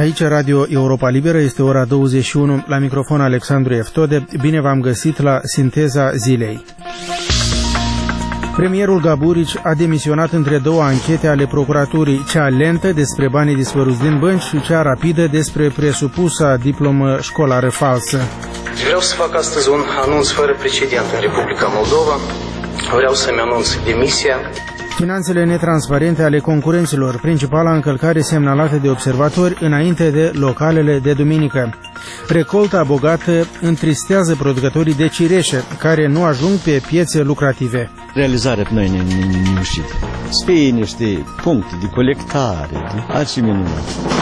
Aici Radio Europa Liberă, este ora 21, la microfon Alexandru Eftode. Bine v-am găsit la Sinteza Zilei. Premierul Gaburici a demisionat între două anchete ale procuraturii, cea lentă despre banii dispăruți din bănci și cea rapidă despre presupusa diplomă școlară falsă. Vreau să fac astăzi un anunț fără precedent în Republica Moldova. Vreau să-mi anunț demisia. Finanțele netransparente ale concurenților, principala încălcare semnalată de observatori înainte de localele de duminică. Recolta bogată întristează producătorii de cireșe, care nu ajung pe piețe lucrative. Realizarea pe noi nu știu. Să fie niște puncte de colectare, așa minunat.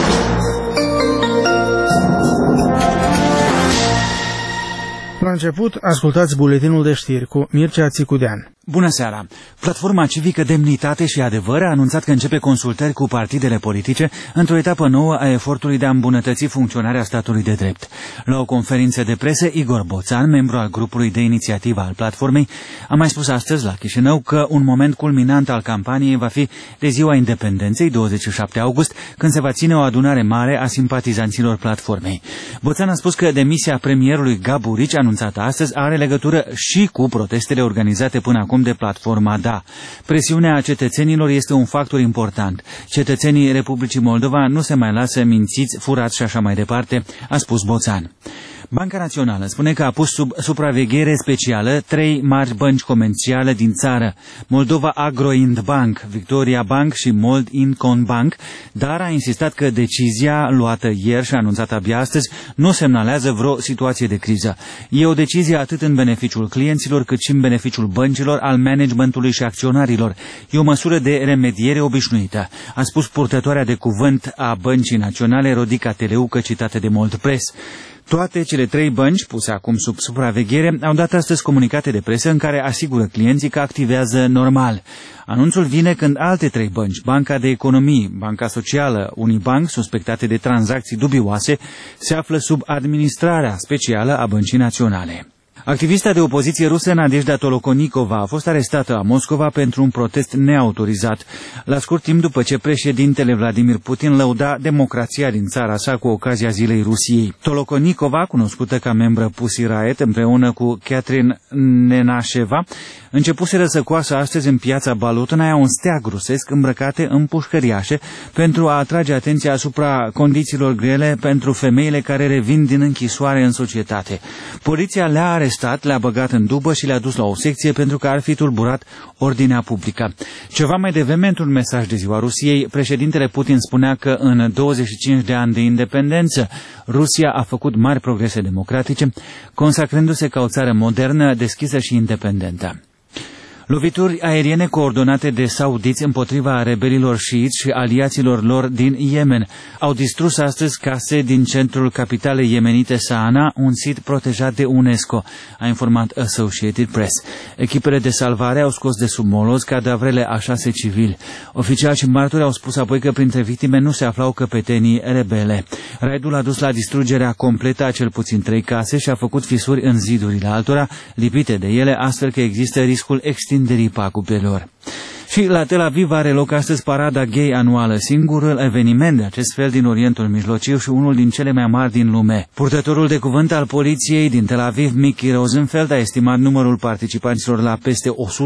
La început, ascultați buletinul de știri cu Mircea Țicudean. Bună seara! Platforma civică Demnitate și Adevăr a anunțat că începe consultări cu partidele politice într-o etapă nouă a efortului de a îmbunătăți funcționarea statului de drept. La o conferință de presă, Igor Boțan, membru al grupului de inițiativă al platformei, a mai spus astăzi la Chișinău că un moment culminant al campaniei va fi de ziua independenței, 27 august, când se va ține o adunare mare a simpatizanților platformei. Boțan a spus că demisia premierului Gaburici, anunțată astăzi, are legătură și cu protestele organizate până acum de platforma DA. Presiunea cetățenilor este un factor important. Cetățenii Republicii Moldova nu se mai lasă mințiți, furați și așa mai departe, a spus Boțan. Banca Națională spune că a pus sub supraveghere specială 3 mari bănci comerciale din țară, Moldova Agroind Bank, Victoria Bank și Mold Incon Bank, dar a insistat că decizia luată ieri și anunțată abia astăzi nu semnalează vreo situație de criză. E o decizie atât în beneficiul clienților cât și în beneficiul băncilor, al managementului și acționarilor. E o măsură de remediere obișnuită, a spus purtătoarea de cuvânt a Băncii Naționale, Rodica Teleucă, citată de Mold Press. Toate cele 3 bănci, puse acum sub supraveghere, au dat astăzi comunicate de presă în care asigură clienții că activează normal. Anunțul vine când alte 3 bănci, Banca de Economii, Banca Socială, Unibank, suspectate de tranzacții dubioase, se află sub administrarea specială a Băncii Naționale. Activista de opoziție rusă Nadejda Tolokonikova a fost arestată la Moscova pentru un protest neautorizat, la scurt timp după ce președintele Vladimir Putin lăuda democrația din țara sa cu ocazia Zilei Rusiei. Tolokonikova, cunoscută ca membră Pussy Riot, împreună cu Catherine Nenașeva, începuseră să coasă astăzi în piața Balotnaia un steag rusesc îmbrăcate în pușcăriașe pentru a atrage atenția asupra condițiilor grele pentru femeile care revin din închisoare în societate. Poliția le-a arestat, le-a băgat în dubă și le-a dus la o secție pentru că ar fi tulburat ordinea publică. Ceva mai devreme, într-un mesaj de ziua Rusiei, președintele Putin spunea că în 25 de ani de independență, Rusia a făcut mari progrese democratice, consacrându-se ca o țară modernă, deschisă și independentă. Lovituri aeriene coordonate de saudiți împotriva rebelilor șiiți și aliaților lor din Yemen au distrus astăzi case din centrul capitalei yemenite Sana'a, un sit protejat de UNESCO, a informat Associated Press. Echipele de salvare au scos de sub moloz cadavrele a 6 civili. Oficiali și martori au spus apoi că printre victime nu se aflau căpetenii rebele. Raidul a dus la distrugerea completă a cel puțin 3 case și a făcut fisuri în zidurile altora, lipite de ele, astfel că există riscul extinderii pagubelor. Și la Tel Aviv are loc astăzi parada gay anuală, singurul eveniment de acest fel din Orientul Mijlociu și unul din cele mai mari din lume. Purtătorul de cuvânt al poliției din Tel Aviv, Mickey Rosenfeld, a estimat numărul participanților la peste